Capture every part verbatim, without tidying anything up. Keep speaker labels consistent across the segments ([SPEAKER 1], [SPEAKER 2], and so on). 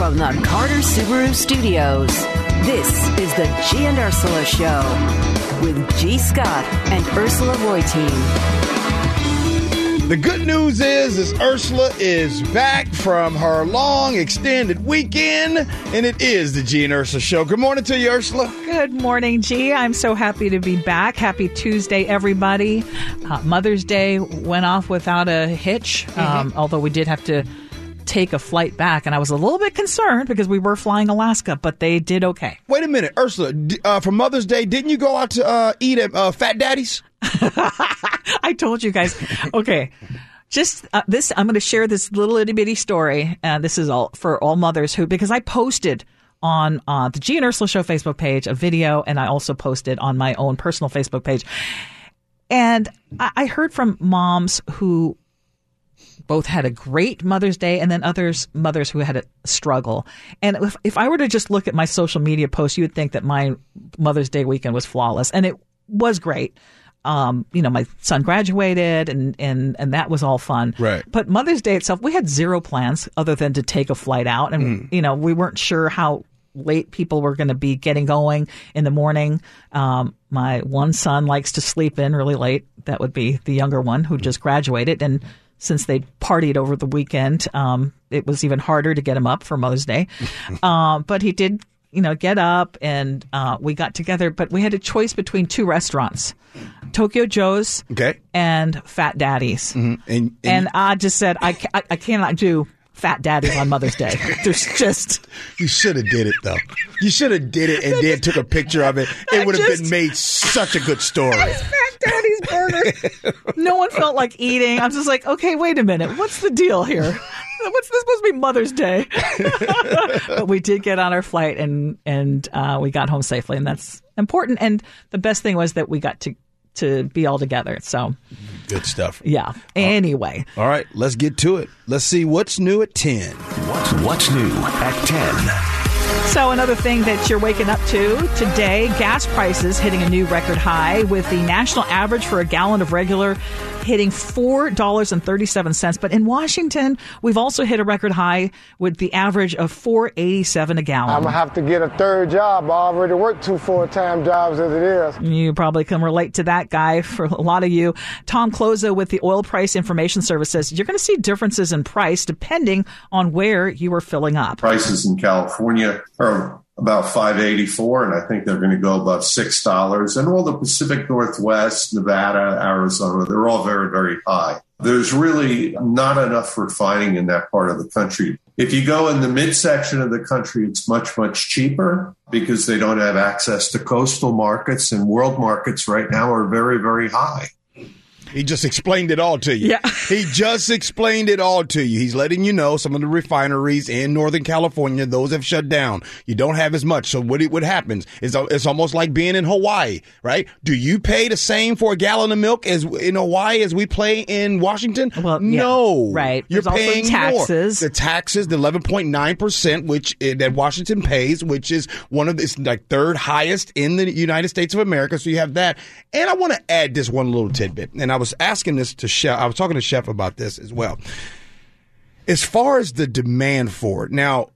[SPEAKER 1] From the Carter Subaru Studios, this is the G and Ursula Show with G. Scott and Ursula Reutin.
[SPEAKER 2] The good news is, is Ursula is back from her long extended weekend, and it is the G and Ursula Show. Good morning to you, Ursula.
[SPEAKER 3] Good morning, G. I'm so happy to be back. Happy Tuesday, everybody. Uh, Mother's Day went off without a hitch, mm-hmm. um, although we did have to take a flight back, and I was a little bit concerned because we were flying Alaska, but they did okay.
[SPEAKER 2] Wait a minute, Ursula, uh, for Mother's Day, didn't you go out to uh, eat at uh, Fat Daddy's?
[SPEAKER 3] I told you guys. Okay. Just uh, this, I'm going to share this little itty bitty story. Uh, this is all for all mothers who, because I posted on uh, the G and Ursula Show Facebook page a video, and I also posted on my own personal Facebook page. And I, I heard from moms who both had a great Mother's Day and then others, mothers who had a struggle. And if, if I were to just look at my social media posts, you would think that my Mother's Day weekend was flawless. And it was great. Um, you know, my son graduated and, and, and that was all fun.
[SPEAKER 2] Right.
[SPEAKER 3] But Mother's Day itself, we had zero plans other than to take a flight out. And, mm. you know, we weren't sure how late people were going to be getting going in the morning. Um, my one son likes to sleep in really late. That would be the younger one who just graduated. And since they partied over the weekend, um, it was even harder to get him up for Mother's Day. um, but he did, you know, get up and uh, we got together. But we had a choice between two restaurants, Tokyo Joe's
[SPEAKER 2] okay.
[SPEAKER 3] and Fat Daddy's.
[SPEAKER 2] Mm-hmm. And, and,
[SPEAKER 3] and I just said, I, I, I cannot do Fat Daddy's on Mother's Day. There's just...
[SPEAKER 2] You should have did it, though. You should have did it and then took a picture of it. It would have just been made such a good story.
[SPEAKER 3] Fat Daddy's burger. No one felt like eating. I'm just like, okay, wait a minute. What's the deal here? What's this supposed to be Mother's Day? But we did get on our flight and, and uh, we got home safely, and that's important. And the best thing was that we got to to be all together. So
[SPEAKER 2] good stuff.
[SPEAKER 3] Yeah. Anyway.
[SPEAKER 2] All right. Let's get to it. Let's see what's new at ten.
[SPEAKER 4] What's, what's new at ten?
[SPEAKER 3] So another thing that you're waking up to today, gas prices hitting a new record high with the national average for a gallon of regular hitting four dollars and thirty-seven cents. But in Washington, we've also hit a record high with the average of four dollars and eighty-seven cents a gallon.
[SPEAKER 5] I'm going to have to get a third job. I already work two full-time jobs as it is.
[SPEAKER 3] You probably can relate to that guy for a lot of you. Tom Cloza with the Oil Price Information Service says you're going to see differences in price depending on where you are filling up.
[SPEAKER 6] Prices in California are about five dollars and eighty-four cents, and I think they're going to go above six dollars. And all the Pacific Northwest, Nevada, Arizona, they're all very, very high. There's really not enough refining in that part of the country. If you go in the midsection of the country, it's much, much cheaper because they don't have access to coastal markets, and world markets right now are very, very high.
[SPEAKER 2] He just explained it all to you.
[SPEAKER 3] Yeah.
[SPEAKER 2] He just explained it all to you. He's letting you know some of the refineries in Northern California, those have shut down. You don't have as much. So what, what happens is it's almost like being in Hawaii, right? Do you pay the same for a gallon of milk as in Hawaii as we pay in Washington?
[SPEAKER 3] Well, yeah,
[SPEAKER 2] no.
[SPEAKER 3] Right.
[SPEAKER 2] You're
[SPEAKER 3] There's
[SPEAKER 2] paying
[SPEAKER 3] also taxes.
[SPEAKER 2] more. The taxes, the eleven point nine percent, which uh, that Washington pays, which is one of the it's like third highest in the United States of America. So you have that. And I want to add this one little tidbit. And I I was asking this to Chef. I was talking to Chef about this as well. As far as the demand for it, now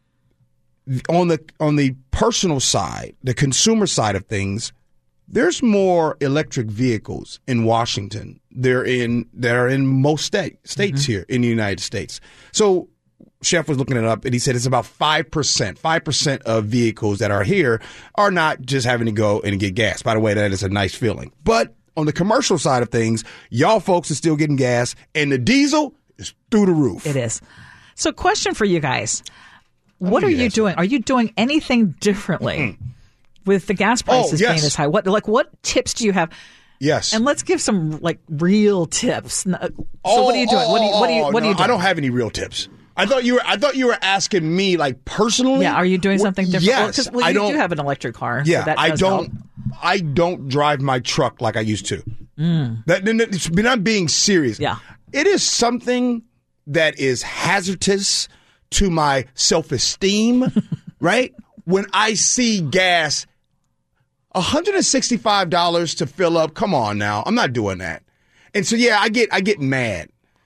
[SPEAKER 2] on the on the personal side, the consumer side of things, there's more electric vehicles in Washington. They're in they're in most state, states mm-hmm. here in the United States. So Chef was looking it up, and he said it's about five percent. five percent of vehicles that are here are not just having to go and get gas. By the way, that is a nice feeling. But on the commercial side of things, y'all folks are still getting gas, and the diesel is through the roof.
[SPEAKER 3] It is. So question for you guys. What are you doing? Are you doing anything differently mm-hmm. with the gas prices
[SPEAKER 2] oh, yes.
[SPEAKER 3] being as high? What like what tips do you have?
[SPEAKER 2] Yes.
[SPEAKER 3] And let's give some like real tips. So
[SPEAKER 2] oh,
[SPEAKER 3] what are you doing?
[SPEAKER 2] Oh,
[SPEAKER 3] what do you what do you what
[SPEAKER 2] no,
[SPEAKER 3] do you doing?
[SPEAKER 2] I don't have any real tips. I thought you were. I thought you were asking me, like personally.
[SPEAKER 3] Yeah, are you doing something different?
[SPEAKER 2] Yes,
[SPEAKER 3] well, well,
[SPEAKER 2] I
[SPEAKER 3] you
[SPEAKER 2] don't.
[SPEAKER 3] do have an electric car.
[SPEAKER 2] Yeah,
[SPEAKER 3] so that
[SPEAKER 2] I
[SPEAKER 3] does
[SPEAKER 2] don't.
[SPEAKER 3] help.
[SPEAKER 2] I don't drive my truck like I used to.
[SPEAKER 3] Mm.
[SPEAKER 2] That, it's, but I'm being serious.
[SPEAKER 3] Yeah,
[SPEAKER 2] it is something that is hazardous to my self-esteem. Right when I see gas, one hundred sixty-five dollars to fill up. Come on now, I'm not doing that. And so yeah, I get I get mad.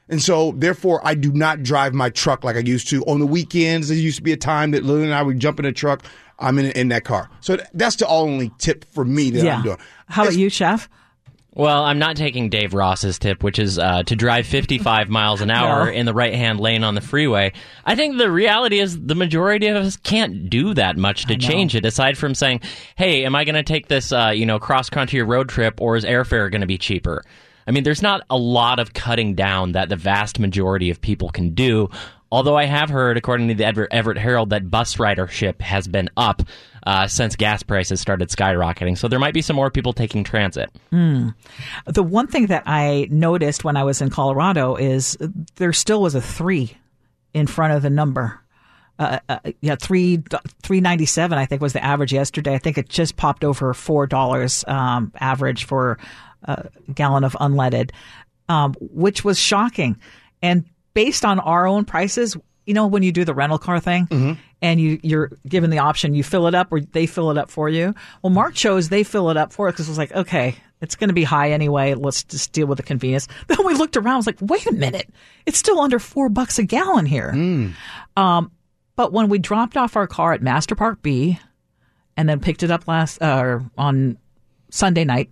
[SPEAKER 2] And so, therefore, I do not drive my truck like I used to. On the weekends, there used to be a time that Lily and I would jump in a truck. I'm in in that car. So that's the only tip for me that
[SPEAKER 3] yeah.
[SPEAKER 2] I'm doing.
[SPEAKER 3] How about
[SPEAKER 2] It's,
[SPEAKER 3] you, Chef?
[SPEAKER 7] Well, I'm not taking Dave Ross's tip, which is uh, to drive fifty-five miles an hour
[SPEAKER 3] No.
[SPEAKER 7] in the right-hand lane on the freeway. I think the reality is the majority of us can't do that much to change it, aside from saying, hey, am I going to take this uh, you know, cross-country road trip, or is airfare going to be cheaper? I mean, there's not a lot of cutting down that the vast majority of people can do, although I have heard, according to the Everett, Everett Herald, that bus ridership has been up uh, since gas prices started skyrocketing. So there might be some more people taking transit.
[SPEAKER 3] Mm. The one thing that I noticed when I was in Colorado is there still was a three in front of the number. Uh, uh, yeah, three three ninety seven I think was the average yesterday. I think it just popped over four dollars um, average for a gallon of unleaded, um, which was shocking. And based on our own prices, you know, when you do the rental car thing mm-hmm. and you, you're given the option, you fill it up or they fill it up for you. Well, Mark chose they fill it up for us because it was like, okay, it's going to be high anyway. Let's just deal with the convenience. Then we looked around, I was like, wait a minute, it's still under four bucks a gallon here.
[SPEAKER 2] Mm.
[SPEAKER 3] Um, but when we dropped off our car at Master Park B and then picked it up last uh, on Sunday night,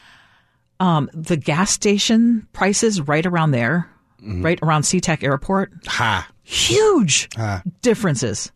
[SPEAKER 3] um, the gas station prices right around there, mm-hmm. right around SeaTac Airport,
[SPEAKER 2] ha.
[SPEAKER 3] huge
[SPEAKER 2] ha.
[SPEAKER 3] differences.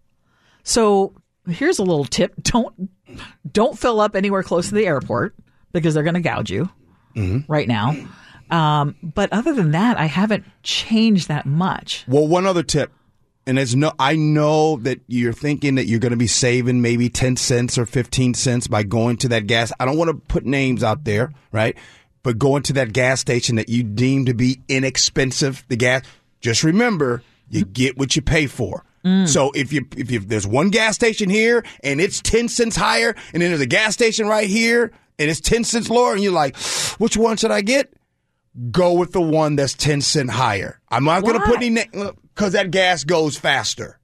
[SPEAKER 3] So here's a little tip: don't don't fill up anywhere close to the airport because they're going to gouge you mm-hmm. right now. Um, but other than that, I haven't changed that much.
[SPEAKER 2] Well, one other tip. And there's no, I know that you're thinking that you're going to be saving maybe ten cents or fifteen cents by going to that gas. I don't want to put names out there, right? But going to that gas station that you deem to be inexpensive, the gas, just remember, you get what you pay for. Mm. So if you if you, if there's one gas station here and it's ten cents higher, and then there's a gas station right here and it's ten cents lower, and you're like, which one should I get? Go with the one that's ten cents higher. I'm not going to put any name, because that gas goes faster.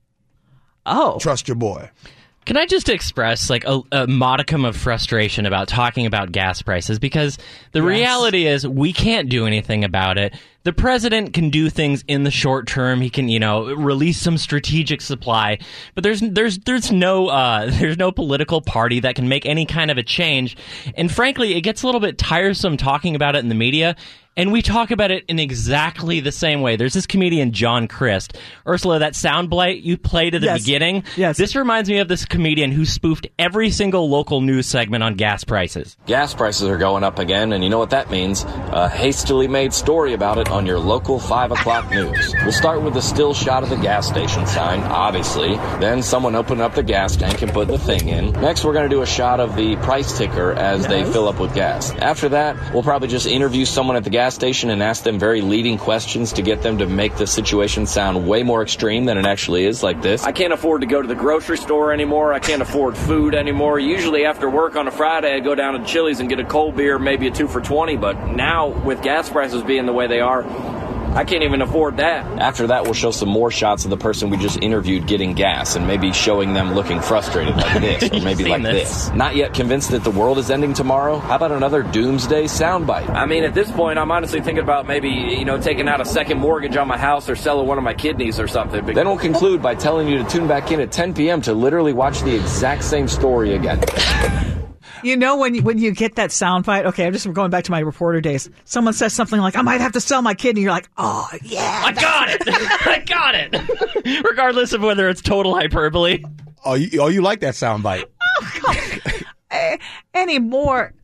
[SPEAKER 3] Oh.
[SPEAKER 2] Trust your boy.
[SPEAKER 7] Can I just express like a, a modicum of frustration about talking about gas prices? Because the yes. reality is we can't do anything about it. The president can do things in the short term. He can, you know, release some strategic supply, but there's there's there's no uh, there's no political party that can make any kind of a change. And frankly, it gets a little bit tiresome talking about it in the media. And we talk about it in exactly the same way. There's this comedian, John Crist. Ursula, that soundbite you played at the
[SPEAKER 3] yes.
[SPEAKER 7] beginning,
[SPEAKER 3] yes.
[SPEAKER 7] this reminds me of this comedian who spoofed every single local news segment on gas prices.
[SPEAKER 8] Gas prices are going up again, and you know what that means. A hastily made story about it on your local five o'clock news. We'll start with a still shot of the gas station sign, obviously. Then someone opened up the gas tank and put the thing in. Next, we're going to do a shot of the price ticker as yes. they fill up with gas. After that, we'll probably just interview someone at the gas station and ask them very leading questions to get them to make the situation sound way more extreme than it actually is, like this.
[SPEAKER 9] I can't afford to go to the grocery store anymore. I can't afford food anymore. Usually after work on a Friday, I'd go down to Chili's and get a cold beer, maybe a two for twenty, but now with gas prices being the way they are, I can't even afford that.
[SPEAKER 8] After that, we'll show some more shots of the person we just interviewed getting gas and maybe showing them looking frustrated like this or maybe like this. this. Not yet convinced that the world is ending tomorrow? How about another doomsday soundbite?
[SPEAKER 9] I mean, at this point, I'm honestly thinking about maybe, you know, taking out a second mortgage on my house or selling one of my kidneys or something.
[SPEAKER 8] Then we'll conclude by telling you to tune back in at ten p.m. to literally watch the exact same story again.
[SPEAKER 3] You know, when you, when you get that sound bite, okay, I'm just going back to my reporter days. Someone says something like, I might have to sell my kidney. You're like, oh, yeah.
[SPEAKER 7] I got it. I got it. Regardless of whether it's total hyperbole.
[SPEAKER 2] Oh, you, oh, you like that sound bite.
[SPEAKER 3] Oh, come on. Any more.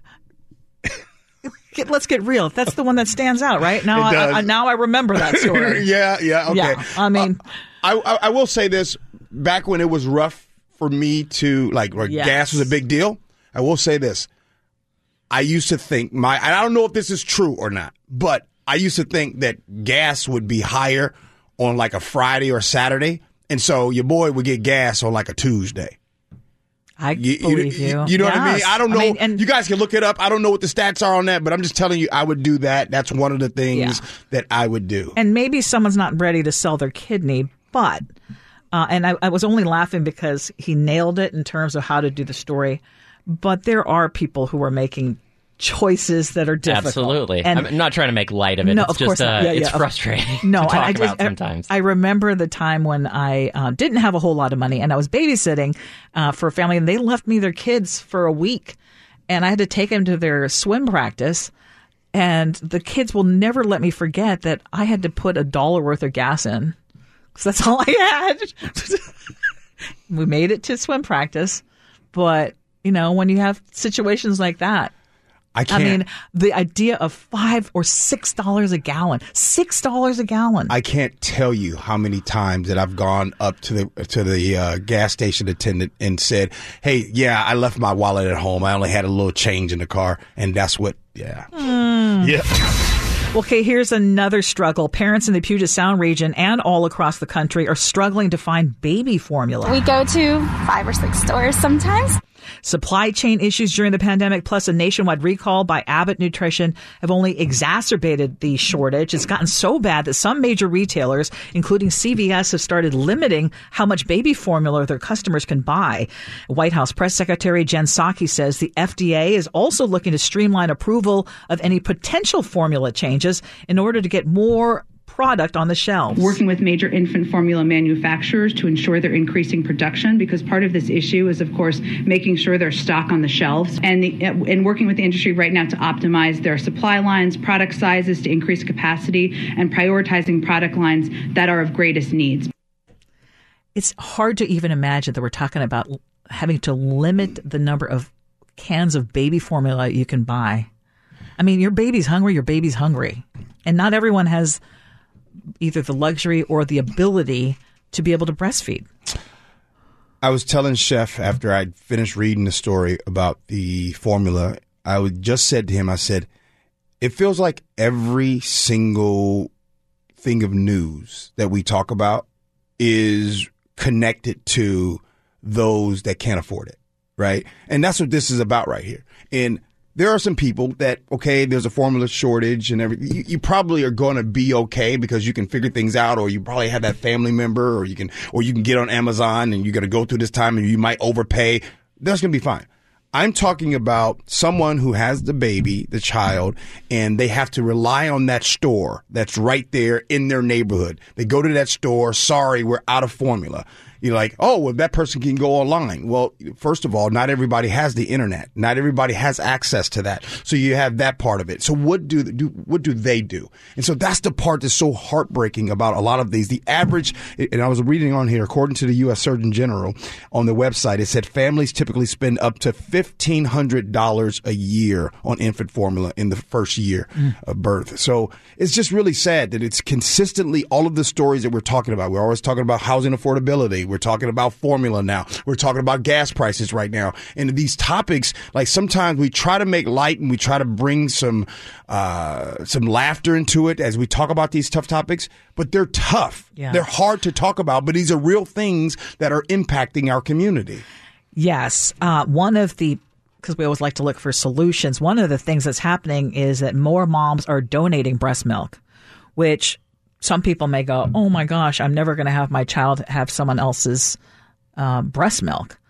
[SPEAKER 3] Get, let's get real. That's the one that stands out, right? Now, I, I, now I remember that story.
[SPEAKER 2] yeah, yeah, okay.
[SPEAKER 3] Yeah, I mean.
[SPEAKER 2] Uh, I, I, I will say this. Back when it was rough for me to, like, where yes. gas was a big deal, I will say this. I used to think my, and I don't know if this is true or not, but I used to think that gas would be higher on like a Friday or Saturday. And so your boy would get gas on like a Tuesday.
[SPEAKER 3] I
[SPEAKER 2] you,
[SPEAKER 3] believe
[SPEAKER 2] you.
[SPEAKER 3] You,
[SPEAKER 2] you know
[SPEAKER 3] yes.
[SPEAKER 2] what I mean? I don't know.
[SPEAKER 3] I mean, and,
[SPEAKER 2] you guys can look it up. I don't know what the stats are on that, but I'm just telling you, I would do that. That's one of the things
[SPEAKER 3] yeah.
[SPEAKER 2] that I would do.
[SPEAKER 3] And maybe someone's not ready to sell their kidney, but, uh, and I, I was only laughing because he nailed it in terms of how to do the story. But there are people who are making choices that are difficult.
[SPEAKER 7] Absolutely.
[SPEAKER 3] And
[SPEAKER 7] I'm not trying to make light of it.
[SPEAKER 3] No,
[SPEAKER 7] it's
[SPEAKER 3] of
[SPEAKER 7] just
[SPEAKER 3] course not.
[SPEAKER 7] uh,
[SPEAKER 3] Yeah,
[SPEAKER 7] it's
[SPEAKER 3] yeah.
[SPEAKER 7] frustrating
[SPEAKER 3] No,
[SPEAKER 7] to talk
[SPEAKER 3] I just,
[SPEAKER 7] about sometimes.
[SPEAKER 3] I, I remember the time when I uh, didn't have a whole lot of money and I was babysitting uh, for a family, and they left me their kids for a week, and I had to take them to their swim practice. And the kids will never let me forget that I had to put a dollar worth of gas in, because that's all I had. We made it to swim practice, but you know, when you have situations like that,
[SPEAKER 2] I can't.
[SPEAKER 3] I mean, the idea of five or six dollars a gallon, six dollars a gallon.
[SPEAKER 2] I can't tell you how many times that I've gone up to the to the uh, gas station attendant and said, "Hey, yeah, I left my wallet at home. I only had a little change in the car," and that's what. Yeah.
[SPEAKER 3] Mm.
[SPEAKER 2] Yeah.
[SPEAKER 3] Okay, here's another struggle. Parents in the Puget Sound region and all across the country are struggling to find baby formula.
[SPEAKER 10] We go to five or six stores sometimes.
[SPEAKER 3] Supply chain issues during the pandemic, plus a nationwide recall by Abbott Nutrition, have only exacerbated the shortage. It's gotten so bad that some major retailers, including C V S, have started limiting how much baby formula their customers can buy. White House Press Secretary Jen Psaki says the F D A is also looking to streamline approval of any potential formula changes in order to get more product on the shelves.
[SPEAKER 11] Working with major infant formula manufacturers to ensure they're increasing production, because part of this issue is, of course, making sure there's stock on the shelves, and the, and working with the industry right now to optimize their supply lines, product sizes to increase capacity, and prioritizing product lines that are of greatest needs.
[SPEAKER 3] It's hard to even imagine that we're talking about having to limit the number of cans of baby formula you can buy. I mean, your baby's hungry, your baby's hungry. And not everyone has either the luxury or the ability to be able to breastfeed.
[SPEAKER 2] I was telling Chef after I'd finished reading the story about the formula, I would just said to him, I said, it feels like every single thing of news that we talk about is connected to those that can't afford it, right? And that's what this is about right here. And there are some people that, okay, there's a formula shortage and everything. You, you probably are going to be okay because you can figure things out, or you probably have that family member, or you can, or you can get on Amazon and you got to go through this time and you might overpay. That's going to be fine. I'm talking about someone who has the baby, the child, and they have to rely on that store that's right there in their neighborhood. They go to that store. Sorry, we're out of formula. You're like, oh, well, that person can go online. Well, first of all, not everybody has the internet. Not everybody has access to that. So you have that part of it. So what do, do what do they do? And so that's the part that's so heartbreaking about a lot of these. The average, and I was reading on here, according to the U S Surgeon General on the website, it said families typically spend up to fifteen hundred dollars a year on infant formula in the first year mm. of birth. So it's just really sad that it's consistently all of the stories that we're talking about. We're always talking about housing affordability. We're talking about formula now. We're talking about gas prices right now. And these topics, like sometimes we try to make light and we try to bring some uh, some laughter into it as we talk about these tough topics, but they're tough. Yeah. They're hard to talk about, but these are real things that are impacting our community.
[SPEAKER 3] Yes. Uh, one of the because we always like to look for solutions. One of the things that's happening is that more moms are donating breast milk, which some people may go, oh, my gosh, I'm never going to have my child have someone else's uh, breast milk.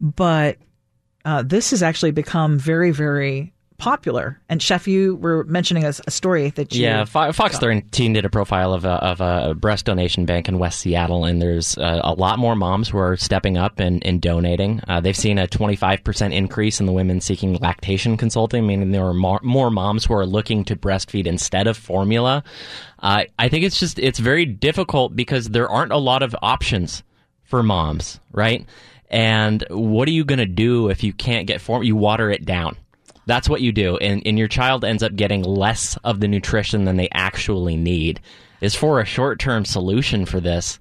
[SPEAKER 3] But uh, this has actually become very, very popular. And Chef, you were mentioning a, a story that you...
[SPEAKER 7] Yeah, Fo- Fox
[SPEAKER 3] got.
[SPEAKER 7] thirteen did a profile of a, of a breast donation bank in West Seattle, and there's uh, a lot more moms who are stepping up and, and donating. Uh, they've seen a twenty-five percent increase in the women seeking lactation consulting, meaning there are more, more moms who are looking to breastfeed instead of formula. Uh, I think it's just, it's very difficult because there aren't a lot of options for moms, right? And what are you going to do if you can't get formula? You water it down. That's what you do, and, and your child ends up getting less of the nutrition than they actually need. Is for a short-term solution for this,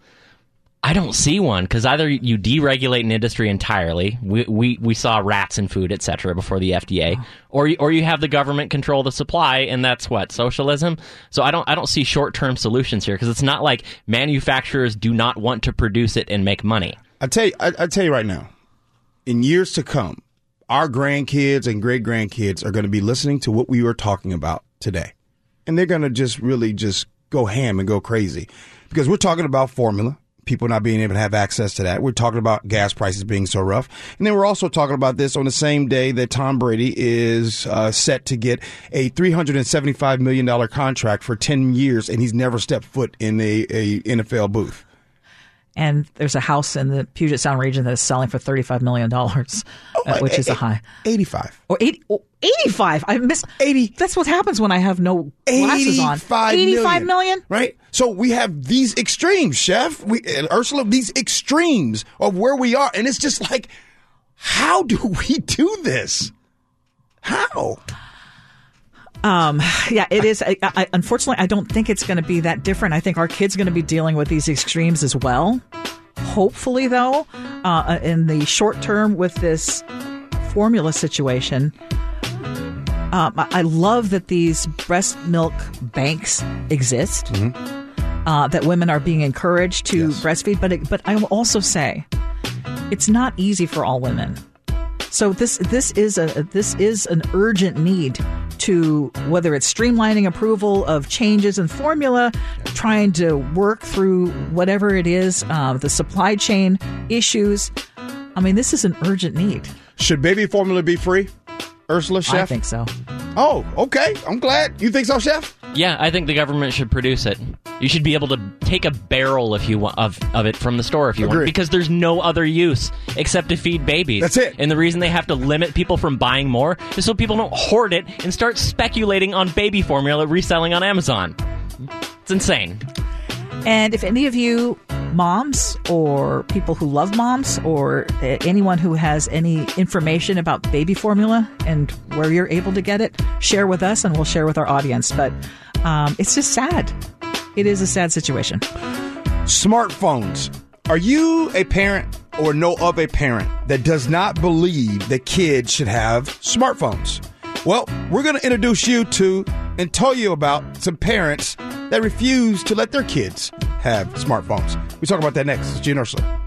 [SPEAKER 7] I don't see one, because either you deregulate an industry entirely, we, we, we saw rats in food, et cetera, before the F D A, or you, or you have the government control the supply, and that's what, socialism? So I don't I don't see short-term solutions here, because it's not like manufacturers do not want to produce it and make money.
[SPEAKER 2] I tell you, I, I tell you right now, in years to come, our grandkids and great-grandkids are going to be listening to what we were talking about today. And they're going to just really just go ham and go crazy. Because we're talking about formula. people not being able to have access to that. We're talking about gas prices being so rough. And then we're also talking about this on the same day that Tom Brady is uh, set to get a three hundred seventy-five million dollars contract for ten years, and he's never stepped foot in a, a N F L booth.
[SPEAKER 3] And there's a house in the Puget Sound region that is selling for thirty-five million dollars, oh, uh, which a, is a high.
[SPEAKER 2] eighty-five.
[SPEAKER 3] Or eighty, oh, eighty-five. I miss eighty. That's what happens when I have no glasses on. eighty-five million.
[SPEAKER 2] Right? So we have these extremes, Chef. We, uh, Ursula, these extremes of where we are. And it's just like, how do we do this? How?
[SPEAKER 3] Um, yeah, it is. I, I, unfortunately, I don't think it's going to be that different. I think our kids are going to be dealing with these extremes as well. Hopefully, though, uh, in the short term with this formula situation, um, I, I love that these breast milk banks exist, mm-hmm. uh, that women are being encouraged to yes. breastfeed. But it, but I will also say it's not easy for all women. So this this is a this is an urgent need to, whether it's streamlining approval of changes in formula, trying to work through whatever it is, uh, the supply chain issues. I mean, this is an urgent need.
[SPEAKER 2] Should baby formula be free, Ursula, Chef?
[SPEAKER 3] I think so.
[SPEAKER 2] Oh, okay. I'm glad. You think so, Chef?
[SPEAKER 7] Yeah, I think the government should produce it. You should be able to take a barrel if you want of, of it from the store if you
[SPEAKER 2] Agreed.
[SPEAKER 7] want, because there's no other use except to feed babies.
[SPEAKER 2] That's it.
[SPEAKER 7] And the reason they have to limit people from buying more is so people don't hoard it and start speculating on baby formula reselling on Amazon. It's insane.
[SPEAKER 3] And if any of you moms or people who love moms or anyone who has any information about baby formula and where you're able to get it, share with us and we'll share with our audience. But um, it's just sad. It is a sad situation.
[SPEAKER 2] Smartphones. Are you a parent or know of a parent that does not believe that kids should have smartphones? Well, we're going to introduce you to and tell you about some parents that refuse to let their kids have smartphones. We talk about that next. It's G and Ursula.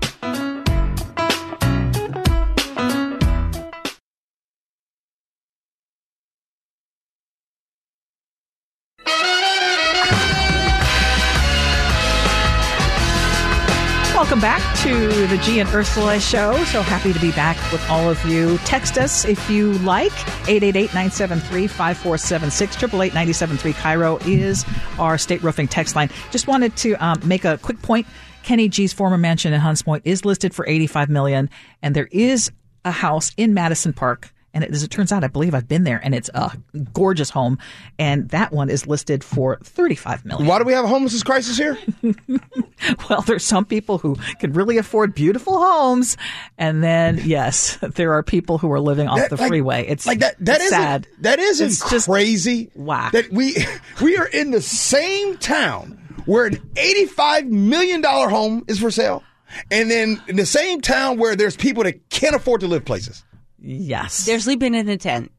[SPEAKER 3] Welcome back to the G and Ursula Show. So happy to be back with all of you. Text us if you like. eight eight eight, nine seven three, five four seven six. eight eight eight, nine seven three, C A I R O is our state roofing text line. Just wanted to um, make a quick point. Kenny G's former mansion in Hunts Point is listed for eighty-five million dollars, and there is a house in Madison Park. And it, as it turns out, I believe I've been there, and it's a gorgeous home. And that one is listed for thirty-five million dollars.
[SPEAKER 2] Why do we have a homelessness crisis here?
[SPEAKER 3] Well, there's some people who can really afford beautiful homes. And then, yes, there are people who are living off
[SPEAKER 2] that,
[SPEAKER 3] the
[SPEAKER 2] like,
[SPEAKER 3] freeway. It's
[SPEAKER 2] like that, that
[SPEAKER 3] sad.
[SPEAKER 2] Isn't, that isn't
[SPEAKER 3] it's just
[SPEAKER 2] crazy.
[SPEAKER 3] Whack.
[SPEAKER 2] That we, we are in the same town where an eighty-five million dollars home is for sale. And then in the same town where there's people that can't afford to live places.
[SPEAKER 3] Yes.
[SPEAKER 12] They're sleeping in a tent.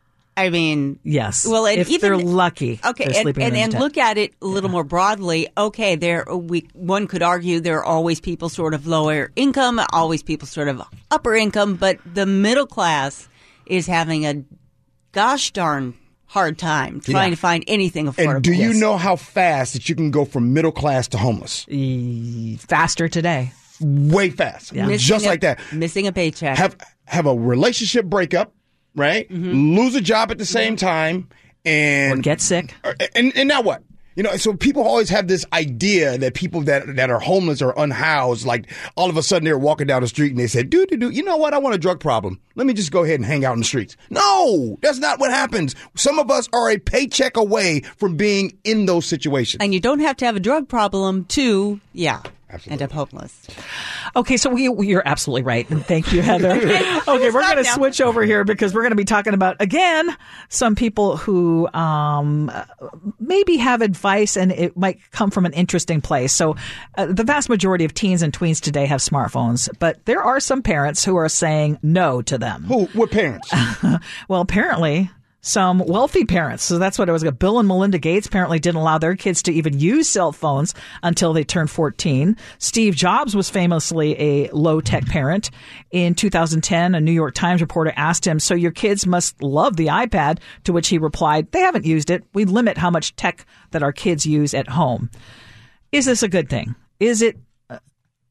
[SPEAKER 12] I mean,
[SPEAKER 3] yes.
[SPEAKER 12] Well, and
[SPEAKER 3] if
[SPEAKER 12] even,
[SPEAKER 3] they're lucky.
[SPEAKER 12] Okay,
[SPEAKER 3] they're
[SPEAKER 12] and, and, and look at it a little yeah. more broadly. Okay, there we one could argue there are always people sort of lower income, always people sort of upper income, but the middle class is having a gosh darn hard time trying yeah. to find anything affordable.
[SPEAKER 2] And do you know how fast that you can go from middle class to homeless?
[SPEAKER 3] E- faster today.
[SPEAKER 2] Way fast. Yeah. Just
[SPEAKER 12] a,
[SPEAKER 2] like that.
[SPEAKER 12] Missing a paycheck.
[SPEAKER 2] Have have a relationship breakup, right? Mm-hmm. Lose a job at the same time, and
[SPEAKER 3] or get sick.
[SPEAKER 2] And and now what? You know, so people always have this idea that people that that are homeless or unhoused, like all of a sudden they're walking down the street and they said, "Dude, dude, dude, you know what? I want a drug problem. Let me just go ahead and hang out in the streets." No, that's not what happens. Some of us are a paycheck away from being in those situations.
[SPEAKER 12] And you don't have to have a drug problem to, yeah.
[SPEAKER 2] Absolutely.
[SPEAKER 12] End up hopeless.
[SPEAKER 3] Okay, so we, we you're absolutely right. And thank you, Heather. Okay, we're going to switch over here because we're going to be talking about, again, some people who um, maybe have advice and it might come from an interesting place. So uh, the vast majority of teens and tweens today have smartphones, but there are some parents who are saying no to them.
[SPEAKER 2] Who? What parents?
[SPEAKER 3] Well, apparently some wealthy parents. So that's what it was. Bill and Melinda Gates apparently didn't allow their kids to even use cell phones until they turned fourteen. Steve Jobs was famously a low-tech parent. In two thousand ten, a New York Times reporter asked him, "So your kids must love the iPad?" To which he replied, "They haven't used it. We limit how much tech that our kids use at home." Is this a good thing? Is it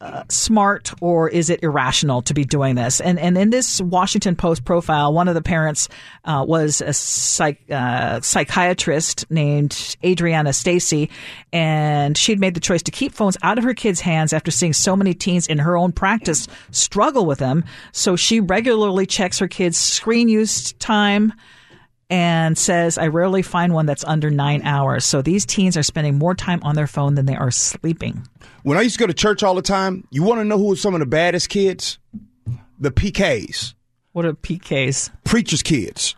[SPEAKER 3] uh, smart or is it irrational to be doing this? And and in this Washington Post profile, one of the parents uh, was a psych, uh, psychiatrist named Adriana Stacy, and she'd made the choice to keep phones out of her kids' hands after seeing so many teens in her own practice struggle with them. So she regularly checks her kids' screen use time and says, I rarely find one that's under nine hours. So these teens are spending more time on their phone than they are sleeping.
[SPEAKER 2] When I used to go to church all the time, you want to know who was some of the baddest kids? The P Ks.
[SPEAKER 3] What are P Ks?
[SPEAKER 2] Preacher's kids.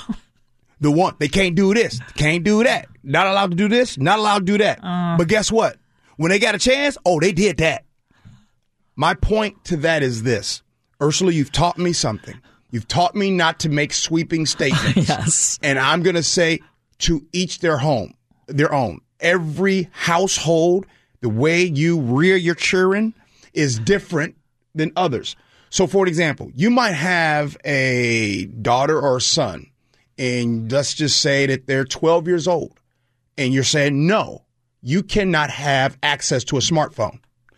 [SPEAKER 2] The one, they can't do this, can't do that. Not allowed to do this, not allowed to do that. Uh, but guess what? When they got a chance, oh, they did that. My point to that is this. Ursula, you've taught me something. You've taught me not to make sweeping statements.
[SPEAKER 3] Yes.
[SPEAKER 2] And I'm going to say to each their home, their own. Every household, the way you rear your children is different than others. So, for example, you might have a daughter or a son, and let's just say that they're twelve years old, and you're saying, no, you cannot have access to a smartphone.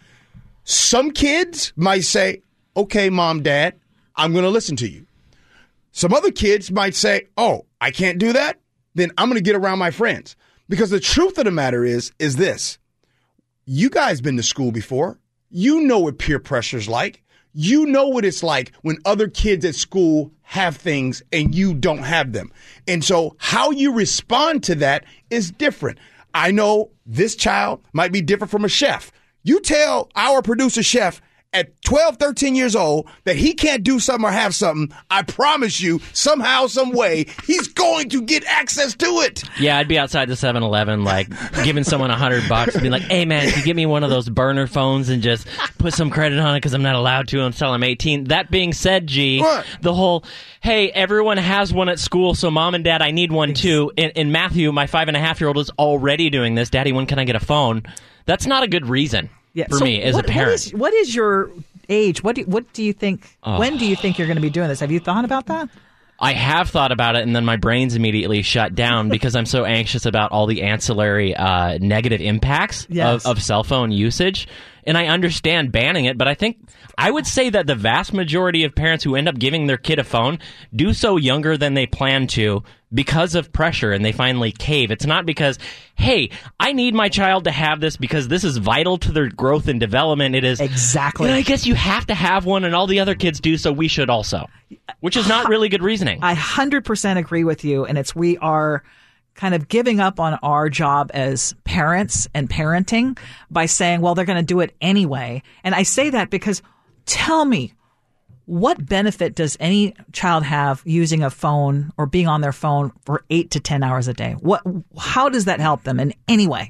[SPEAKER 2] Some kids might say, okay, mom, dad, I'm going to listen to you. Some other kids might say, oh, I can't do that? Then I'm going to get around my friends. Because the truth of the matter is, is this. You guys been to school before. You know what peer pressure is like. You know what it's like when other kids at school have things and you don't have them. And so how you respond to that is different. I know this child might be different from a chef. You tell our producer chef, at twelve, thirteen years old, that he can't do something or have something, I promise you, somehow, some way, he's going to get access to it.
[SPEAKER 7] Yeah, I'd be outside the seven eleven, like, giving someone a hundred bucks and be like, hey, man, can you give me one of those burner phones and just put some credit on it because I'm not allowed to until I'm eighteen? That being said, G,
[SPEAKER 2] what?
[SPEAKER 7] The whole, hey, everyone has one at school, so mom and dad, I need one too. And, and Matthew, my five-and-a-half-year-old, is already doing this. Daddy, when can I get a phone? That's not a good reason. Yeah, for
[SPEAKER 3] so
[SPEAKER 7] me as
[SPEAKER 3] what,
[SPEAKER 7] a parent.
[SPEAKER 3] What is, what is your age? What do, what do you think? Oh. When do you think you're going to be doing this? Have you thought about that?
[SPEAKER 7] I have thought about it, and then my brain's immediately shut down because I'm so anxious about all the ancillary uh, negative impacts
[SPEAKER 3] yes.
[SPEAKER 7] of, of cell phone usage. And I understand banning it, but I think I would say that the vast majority of parents who end up giving their kid a phone do so younger than they plan to because of pressure, and they finally cave. It's not because, hey, I need my child to have this because this is vital to their growth and development. It is
[SPEAKER 3] exactly.
[SPEAKER 7] You know, I guess you have to have one, and all the other kids do, so we should also, which is not really good reasoning.
[SPEAKER 3] I one hundred percent agree with you, and it's we are kind of giving up on our job as parents and parenting by saying, well, they're going to do it anyway. And I say that because tell me, what benefit does any child have using a phone or being on their phone for eight to ten hours a day? What? How does that help them in any way?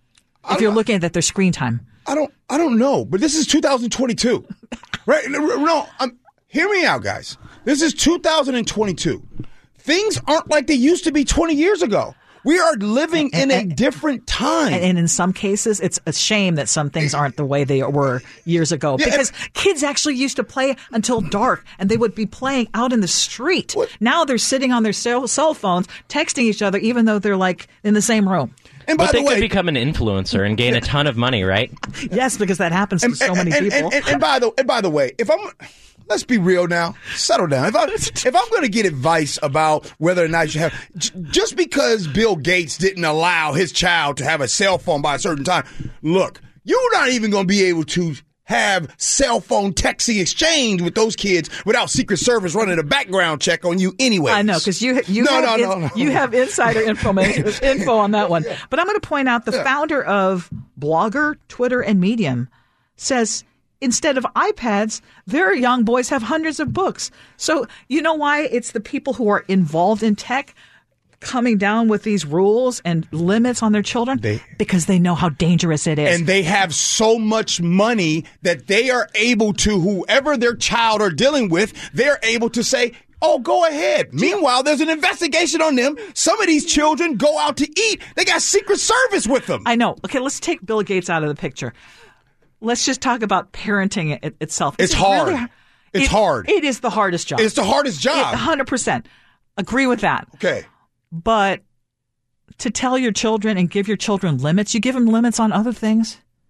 [SPEAKER 3] If you're looking at their screen time,
[SPEAKER 2] I don't. I don't know. But this is two thousand twenty-two, right? No, I'm, hear me out, guys. This is two thousand twenty-two. Things aren't like they used to be twenty years ago. We are living in a different time.
[SPEAKER 3] And in some cases, it's a shame that some things aren't the way they were years ago.
[SPEAKER 2] Yeah,
[SPEAKER 3] because
[SPEAKER 2] and,
[SPEAKER 3] kids actually used to play until dark, and they would be playing out in the street. What? Now they're sitting on their cell, cell phones, texting each other, even though they're like in the same room.
[SPEAKER 2] And by
[SPEAKER 7] but
[SPEAKER 2] the
[SPEAKER 7] they
[SPEAKER 2] way,
[SPEAKER 7] could become an influencer and gain a ton of money, right?
[SPEAKER 3] Yes, because that happens to
[SPEAKER 2] and,
[SPEAKER 3] so many
[SPEAKER 2] and,
[SPEAKER 3] people.
[SPEAKER 2] And, and, and by the and by the way, if I'm let's be real now, settle down. If I if I'm going to get advice about whether or not you should have, j- just because Bill Gates didn't allow his child to have a cell phone by a certain time, look, you're not even going to be able to have cell phone texting exchange with those kids without Secret Service running a background check on you anyway.
[SPEAKER 3] I know, because you you
[SPEAKER 2] no,
[SPEAKER 3] have
[SPEAKER 2] no,
[SPEAKER 3] in,
[SPEAKER 2] no, no.
[SPEAKER 3] you have insider information info on that one. But I'm going to point out the
[SPEAKER 2] yeah.
[SPEAKER 3] founder of Blogger, Twitter, and Medium says instead of iPads, their young boys have hundreds of books. So you know why it's the people who are involved in tech coming down with these rules and limits on their children? They, because they know how dangerous it is.
[SPEAKER 2] And they have so much money that they are able to, whoever their child are dealing with, they're able to say, oh, go ahead. Meanwhile, there's an investigation on them. Some of these children go out to eat. They got Secret Service with them.
[SPEAKER 3] I know. Okay, let's take Bill Gates out of the picture. Let's just talk about parenting it, itself.
[SPEAKER 2] It's
[SPEAKER 3] it
[SPEAKER 2] hard.
[SPEAKER 3] Really,
[SPEAKER 2] it's
[SPEAKER 3] it,
[SPEAKER 2] hard.
[SPEAKER 3] It is the hardest job.
[SPEAKER 2] It's the hardest job.
[SPEAKER 3] one hundred percent. Agree with that.
[SPEAKER 2] Okay.
[SPEAKER 3] But to tell your children and give your children limits, you give them limits on other things.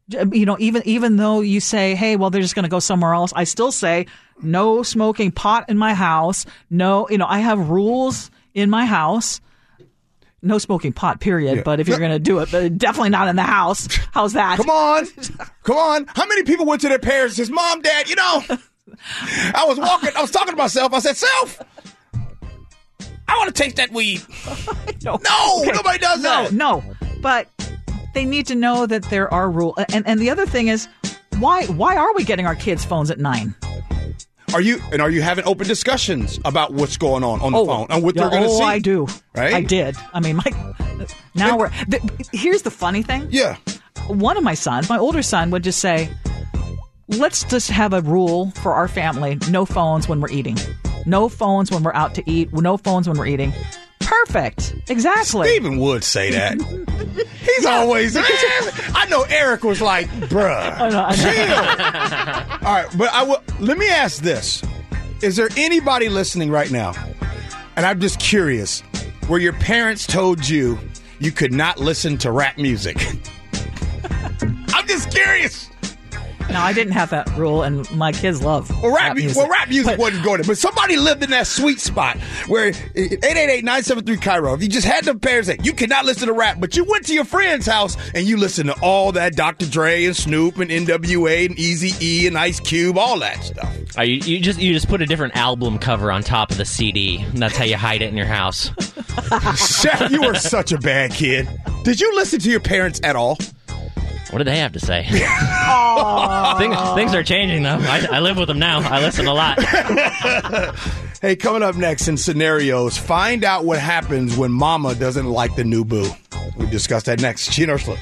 [SPEAKER 3] You know, even even though you say, hey, well, they're just going to go somewhere else, I still say no smoking pot in my house. No, you know, I have rules in my house. No smoking pot, period. Yeah. But if you're going to do it, but definitely not in the house. How's that?
[SPEAKER 2] Come on. Come on. How many people went to their parents and says, Mom, Dad, you know, I was walking, I was talking to myself. I said, Self, I want to taste that weed. No, no okay. Nobody does
[SPEAKER 3] no,
[SPEAKER 2] that.
[SPEAKER 3] No, no. But they need to know that there are rules. And, and the other thing is, why why are we getting our kids' phones at nine?
[SPEAKER 2] Are you and are you having open discussions about what's going on on the
[SPEAKER 3] oh,
[SPEAKER 2] phone and what
[SPEAKER 3] yeah,
[SPEAKER 2] they're going to
[SPEAKER 3] oh,
[SPEAKER 2] see?
[SPEAKER 3] Oh, I do.
[SPEAKER 2] Right?
[SPEAKER 3] I did. I mean, my now we're. The, here's the funny thing.
[SPEAKER 2] Yeah.
[SPEAKER 3] One of my sons, my older son, would just say, "Let's just have a rule for our family: no phones when we're eating, no phones when we're out to eat, no phones when we're eating." Perfect. Exactly.
[SPEAKER 2] Stephen would say that. He's yeah. always. Man, I know Eric was like, bruh,
[SPEAKER 3] I know, I
[SPEAKER 2] know. All right, but I will. Let me ask this: is there anybody listening right now? And I'm just curious, where your parents told you you could not listen to rap music? I'm just curious.
[SPEAKER 3] No, I didn't have that rule, and my kids love
[SPEAKER 2] well, rap,
[SPEAKER 3] rap music.
[SPEAKER 2] Well, rap music
[SPEAKER 3] but,
[SPEAKER 2] wasn't going to, but somebody lived in that sweet spot where eight eight eight, nine seven three, Cairo, if you just had the parents say, you cannot listen to rap, but you went to your friend's house and you listened to all that Doctor Dre and Snoop and N W A and Eazy-E and Ice Cube, all that stuff.
[SPEAKER 7] Uh, you, you just you just put a different album cover on top of the C D, and that's how you hide it in your house.
[SPEAKER 2] Chef, you were such a bad kid. Did you listen to your parents at all?
[SPEAKER 7] What do they have to say? things, things are changing, though. I, I live with them now. I listen a lot.
[SPEAKER 2] Hey, coming up next in Scenarios, find out what happens when Mama doesn't like the new boo. We'll discuss that next. She and Ursula.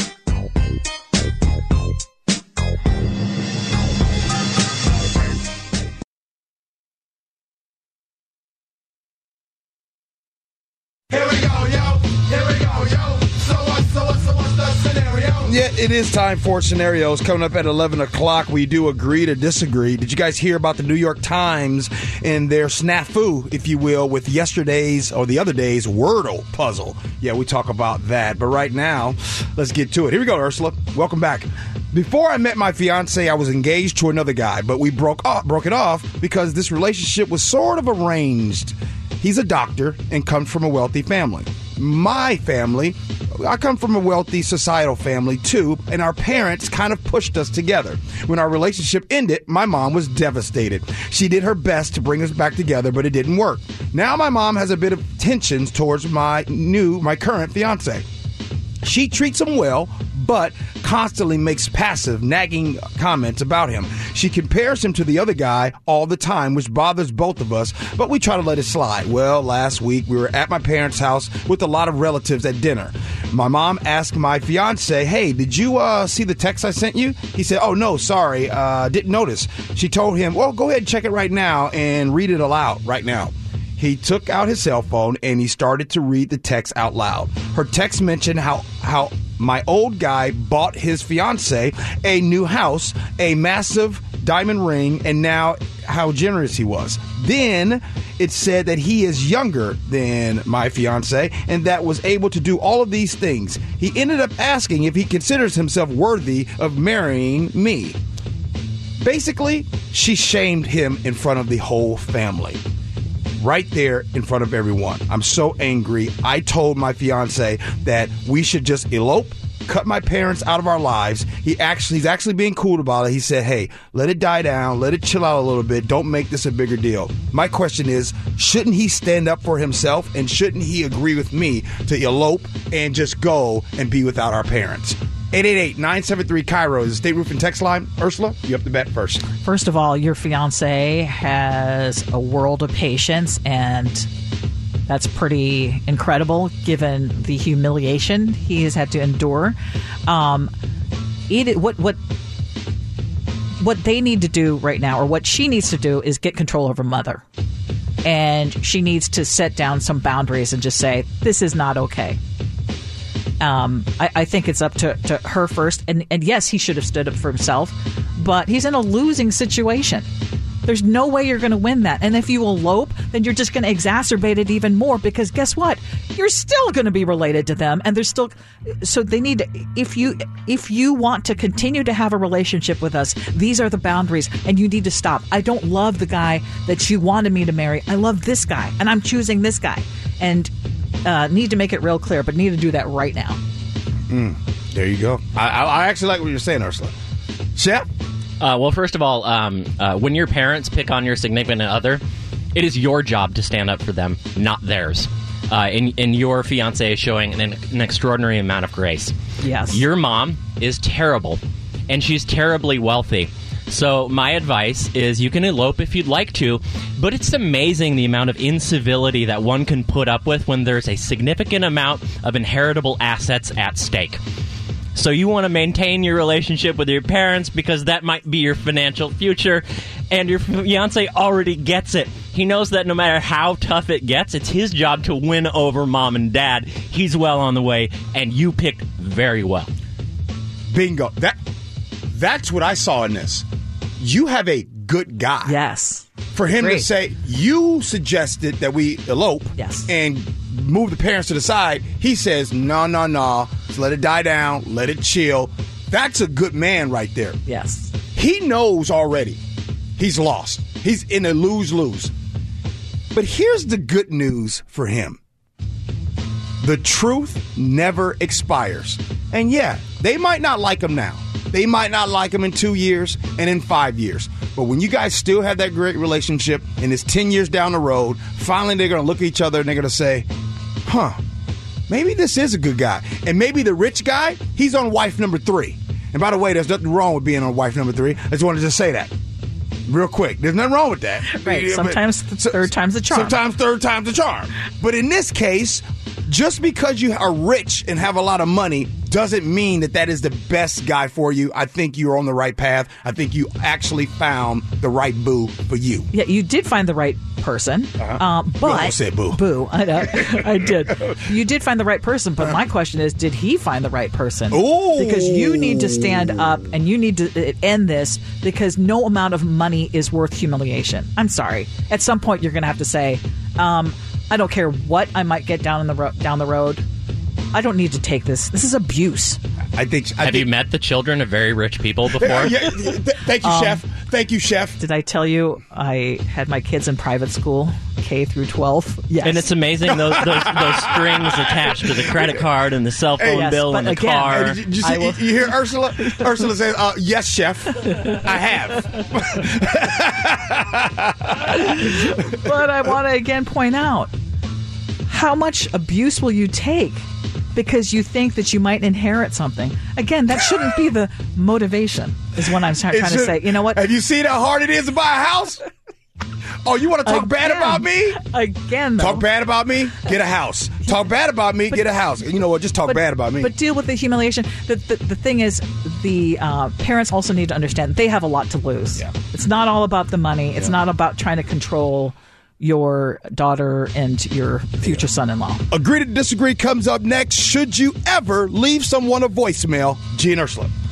[SPEAKER 2] Here we go, yo. Here we go, yo. So what, so what, so what's the scenario? Yeah, it is time for Scenarios. Coming up at eleven o'clock, we do agree to disagree. Did you guys hear about the New York Times and their snafu, if you will, with yesterday's or the other day's Wordle puzzle? Yeah, we talk about that. But right now, let's get to it. Here we go, Ursula. Welcome back. Before I met my fiance, I was engaged to another guy, but we broke off, broke it off because this relationship was sort of arranged. He's a doctor and comes from a wealthy family. My family, I come from a wealthy societal family too, and our parents kind of pushed us together. When our relationship ended, my mom was devastated. She did her best to bring us back together, but it didn't work. Now my mom has a bit of tensions towards my new, my current fiance. She treats him well, but constantly makes passive, nagging comments about him. She compares him to the other guy all the time, which bothers both of us, but we try to let it slide. Well, last week we were at my parents' house with a lot of relatives at dinner. My mom asked my fiance, hey, did you uh, see the text I sent you? He said, oh, no, sorry, uh, didn't notice. She told him, well, go ahead and check it right now and read it aloud right now. He took out his cell phone and he started to read the text out loud. Her text mentioned how how my old guy bought his fiance a new house, a massive diamond ring, and now how generous he was. Then it said that he is younger than my fiance and that was able to do all of these things. He ended up asking if he considers himself worthy of marrying me. Basically, she shamed him in front of the whole family. Right there in front of everyone. I'm so angry. I told my fiance that we should just elope, cut my parents out of our lives. He actually, he's actually being cool about it. He said, hey, let it die down. Let it chill out a little bit. Don't make this a bigger deal. My question is, shouldn't he stand up for himself and shouldn't he agree with me to elope and just go and be without our parents? eight eight eight, nine seven three, Cairo is the State Roof and Text line. Ursula, you have to bet first.
[SPEAKER 3] First of all, your fiance has a world of patience, and that's pretty incredible given the humiliation he has had to endure. Um, it, what what what they need to do right now, or what she needs to do, is get control of her mother. And she needs to set down some boundaries and just say, this is not okay. Um, I, I think it's up to, to her first. And, and yes, he should have stood up for himself, but he's in a losing situation. There's no way you're going to win that. And if you elope, then you're just going to exacerbate it even more because guess what? You're still going to be related to them, and they're still. So they need to. If you if you want to continue to have a relationship with us, these are the boundaries, and you need to stop. I don't love the guy that you wanted me to marry. I love this guy, and I'm choosing this guy, and uh, need to make it real clear, but need to do that right now.
[SPEAKER 2] Mm, there you go. I, I, I actually like what you're saying, Ursula. Chef?
[SPEAKER 7] Uh, well, first of all, um, uh, when your parents pick on your significant other, it is your job to stand up for them, not theirs. Uh, and, and your fiancé is showing an, an extraordinary amount of grace.
[SPEAKER 3] Yes.
[SPEAKER 7] Your mom is terrible, and she's terribly wealthy. So my advice is you can elope if you'd like to, but it's amazing the amount of incivility that one can put up with when there's a significant amount of inheritable assets at stake. So you want to maintain your relationship with your parents because that might be your financial future, and your fiancé already gets it. He knows that no matter how tough it gets, it's his job to win over mom and dad. He's well on the way, and you picked very well.
[SPEAKER 2] Bingo. That That's what I saw in this. You have a good guy.
[SPEAKER 3] Yes.
[SPEAKER 2] For him
[SPEAKER 3] Great.
[SPEAKER 2] to say, you suggested that we elope
[SPEAKER 3] yes.
[SPEAKER 2] and move the parents to the side. He says, no, no, no. Just let it die down. Let it chill. That's a good man right there.
[SPEAKER 3] Yes.
[SPEAKER 2] He knows already he's lost. He's in a lose-lose. But here's the good news for him. The truth never expires. And yeah, they might not like him now. They might not like him in two years and in five years. But when you guys still have that great relationship and it's ten years down the road, finally they're going to look at each other and they're going to say, huh, maybe this is a good guy. And maybe the rich guy, he's on wife number three. And by the way, there's nothing wrong with being on wife number three. I just wanted to say that real quick. There's nothing wrong with that.
[SPEAKER 3] Right.
[SPEAKER 2] Yeah,
[SPEAKER 3] sometimes
[SPEAKER 2] but,
[SPEAKER 3] the third time's the charm.
[SPEAKER 2] Sometimes third time's the charm. But in this case, just because you are rich and have a lot of money doesn't mean that that is the best guy for you. I think you're on the right path. I think you actually found the right boo for you.
[SPEAKER 3] Yeah, you did find the right person.
[SPEAKER 2] Uh-huh.
[SPEAKER 3] Um, but
[SPEAKER 2] You almost said boo.
[SPEAKER 3] Boo. I know. I did. You did find the right person, but my question is, did he find the right person?
[SPEAKER 2] Ooh.
[SPEAKER 3] Because you need to stand up and you need to end this because no amount of money is worth humiliation. I'm sorry. At some point, you're going to have to say, um, I don't care what I might get down in the ro- down the road. I don't need to take this. This is abuse.
[SPEAKER 2] I think. I
[SPEAKER 7] Have
[SPEAKER 2] think,
[SPEAKER 7] you met the children of very rich people before?
[SPEAKER 2] Yeah, yeah, th- thank you,
[SPEAKER 3] Um,
[SPEAKER 2] Chef. Thank you, Chef.
[SPEAKER 3] Did I tell you I had my kids in private school, K through twelve? Yes.
[SPEAKER 7] And it's amazing those, those those strings attached to the credit card and the cell phone
[SPEAKER 3] Yes,
[SPEAKER 7] bill
[SPEAKER 3] but
[SPEAKER 7] and the
[SPEAKER 3] again-
[SPEAKER 7] car.
[SPEAKER 2] Hey, did you, see,
[SPEAKER 3] I will-
[SPEAKER 2] you hear Ursula? Ursula says, uh, yes, Chef. I have.
[SPEAKER 3] But I want to again point out, how much abuse will you take because you think that you might inherit something? Again, that shouldn't be the motivation, is what I'm try-
[SPEAKER 2] It
[SPEAKER 3] trying to
[SPEAKER 2] should-
[SPEAKER 3] say. You know what?
[SPEAKER 2] Have you seen how hard it is to buy a house? Oh, you want to talk bad
[SPEAKER 3] Again.
[SPEAKER 2] about me?
[SPEAKER 3] Again, though.
[SPEAKER 2] Talk bad about me? Get a house. Talk bad about me? Get a house. You know what? Just talk
[SPEAKER 3] But-
[SPEAKER 2] bad about me.
[SPEAKER 3] But deal with the humiliation. The, the, the thing is, the uh, parents also need to understand they have a lot to lose.
[SPEAKER 2] Yeah.
[SPEAKER 3] It's not all about the money. It's
[SPEAKER 2] Yeah.
[SPEAKER 3] not about trying to control your daughter and your future son-in-law.
[SPEAKER 2] Agree to disagree comes up next. Should you ever leave someone a voicemail? G and Ursula.